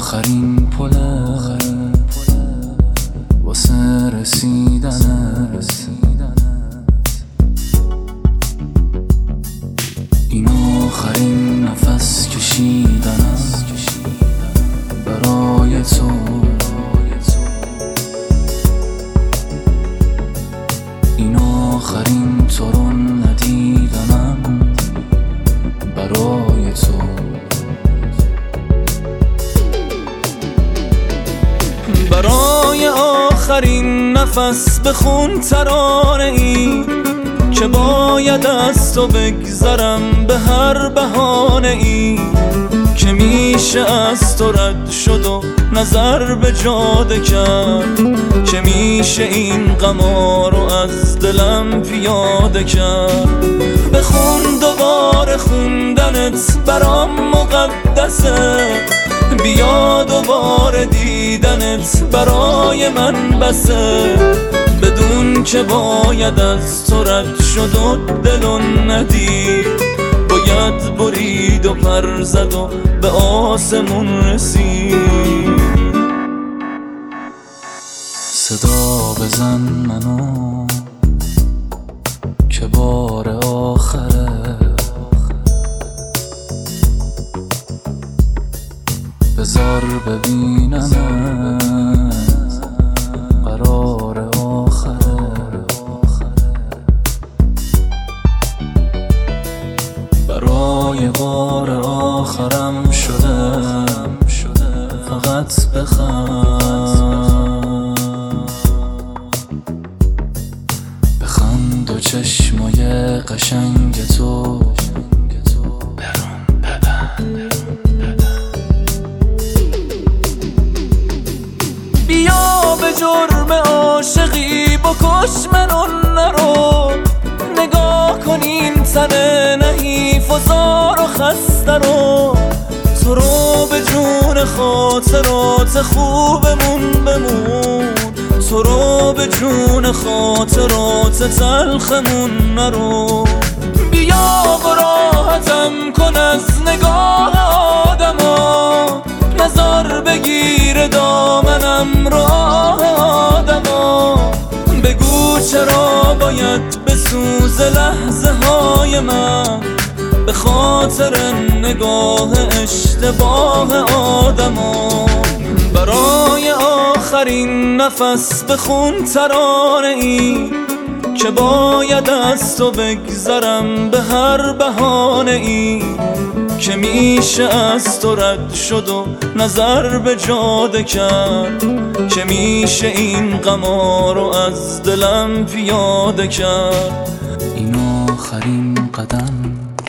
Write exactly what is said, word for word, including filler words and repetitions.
آخرین پله واسه رسیدنت، این آخرین نفس کشیدنم برای تو، این آخرین تو رو ندیدنم برای تو. برای آخرین نفس بخون ترانه ای که باید از تو بگذرم به هر بهانه ای که میشه از تو رد شد و نظر به جاده کرد، که میشه این غما رو از دلم پیاده کرد. بخون دوباره، خوندنت برام مقدسه، بیا دوباره دیدنت برای من بسه، بدون که باید از تو رد شد و دلو ندید، باید برید و پر زد و به آسمون رسید. صدا بزن منو که بار آخره، بذار ببینمت قرار آخره، برای بار آخرم شده فقط بخند، بخند و چشمای قشنگ تو برام ببند. بیا به جرم عاشقی بکش منو نرو، نگاه کن این تن نحیف و زار و خسته رو، تو رو به جون خاطرات خوبمون بمون، تو رو به جون خاطرات تلخمون نرو. بیا و راحتم کن از نگاه آدما، نظر بگیر دامنم راه آدما، بگو چرا باید بسوز لحظه های من به خاطر نگاه اشتباه آدما. برای آخرین نفس بخون ترانه ای که باید از تو بگذرم به هر بهانه ای که میشه از تو رد شد و نظر به جاده کرد، که میشه این غما رو از دلم پیاده کرد. این آخرین قدم